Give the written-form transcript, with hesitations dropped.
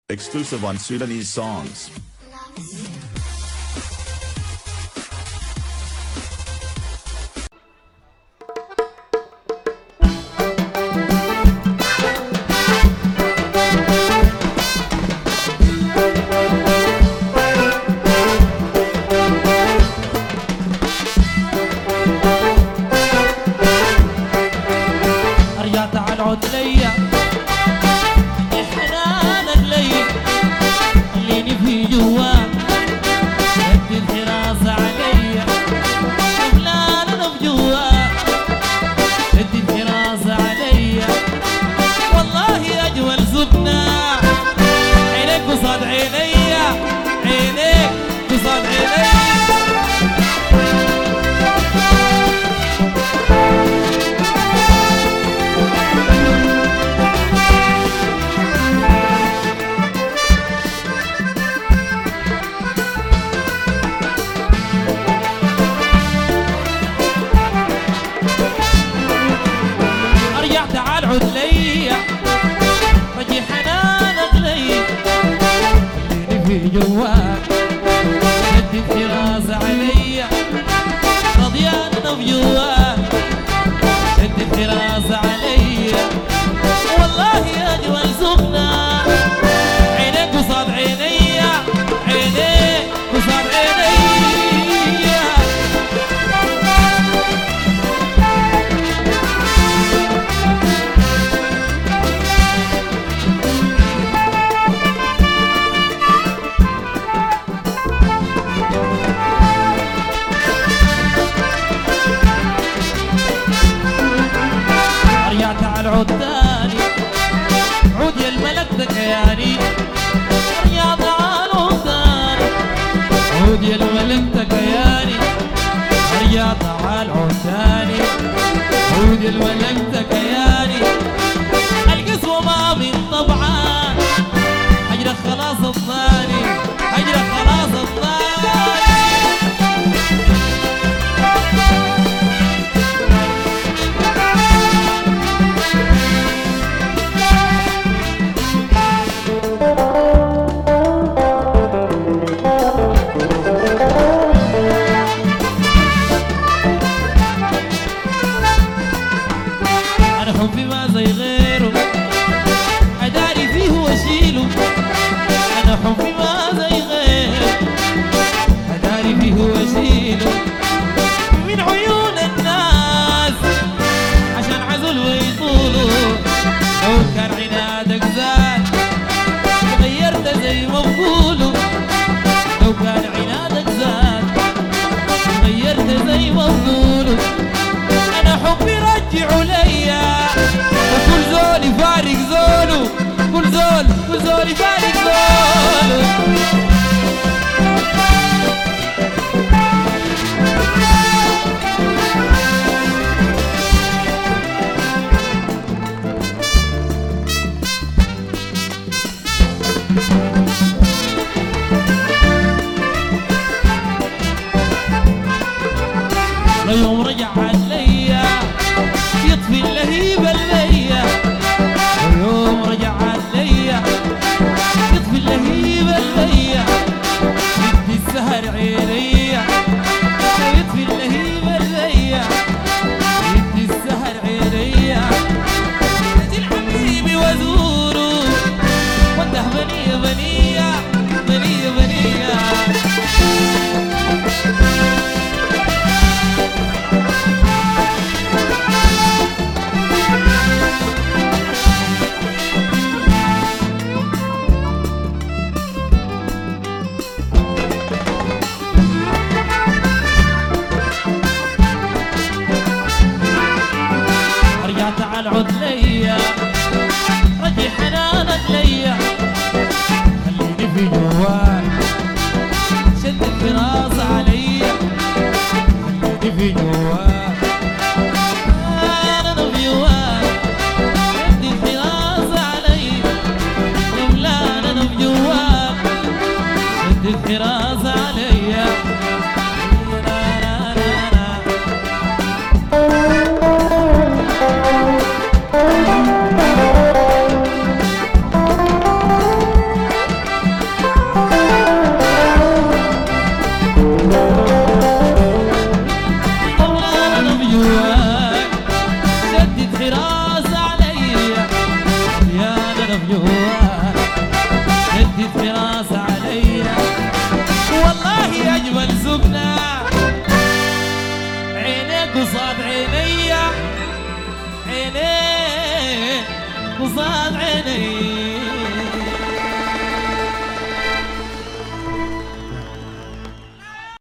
Exclusive on Sudanese songs. رجعت على العود ليا حنانك ليا خليني في جواك ادي الحراس عليا فلان انا في جواك ادي الحراس عليا والله اجمل زبنا عينيك قصاد عينيا عينيك قصاد عينيا تعال عد ليا رجي حنانك ليا خليني في جواك ادي الفراس عليا رضيان انا في جواك ادي الفراس عليا والله اجمل سخنة عينيك قصاد عينيا عينيك قصاد عينيا عود تاني عود يا الملك ذكياني يا تعال عود تاني عود يا الملك ذكياني يا تعال عود تاني عود يا الملك ذكياني القسوة ما من طبعا هجرك خلاص الثاني هجرك خلاص الثاني حبي ما زي غيره أداري فيه واشيله أنا حبي ما زي غيره أداري فيه واشيله من عيون الناس عشان عزل ويطولوا لو كان عنادك زاد غيرت زي ما بقولوا لو كان عنادك زاد غيرت زي ما بقولوا أنا حبي رجعوا ليا وكل زول يفارق زوله كل زول يفارق زوله يوم رجع عليا يطفي اللهيب الليا ويوم رجع عليا يطفي اللهيب الليا يدي السهر عينيا يطفي اللهيب الليا يدي السهر عينيا اجي لحبيبي وازوره وانده بنيه بنيه بنيه بنيه تعال عد ليا رجي حنانك ليا خليني في جواك شد الفراس عليا خليني في جواك انا في جواك شد الفراس عليا يملان انا في جواك شد الفراس عليا قصاد عيني